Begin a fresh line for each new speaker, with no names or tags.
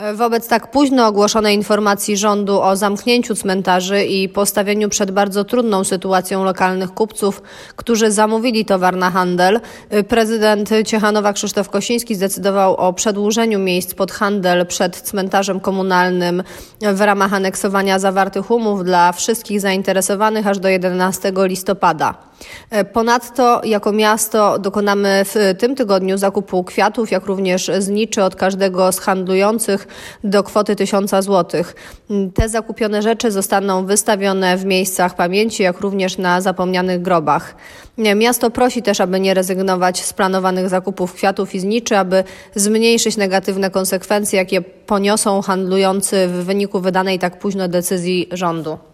Wobec tak późno ogłoszonej informacji rządu o zamknięciu cmentarzy i postawieniu przed bardzo trudną sytuacją lokalnych kupców, którzy zamówili towar na handel, prezydent Ciechanowa Krzysztof Kościński zdecydował o przedłużeniu miejsc pod handel przed cmentarzem komunalnym w ramach aneksowania zawartych umów dla wszystkich zainteresowanych aż do 11 listopada. Ponadto jako miasto dokonamy w tym tygodniu zakupu kwiatów, jak również zniczy od każdego z handlujących do kwoty 1000 zł. Te zakupione rzeczy zostaną wystawione w miejscach pamięci, jak również na zapomnianych grobach. Miasto prosi też, aby nie rezygnować z planowanych zakupów kwiatów i zniczy, aby zmniejszyć negatywne konsekwencje, jakie poniosą handlujący w wyniku wydanej tak późno decyzji rządu.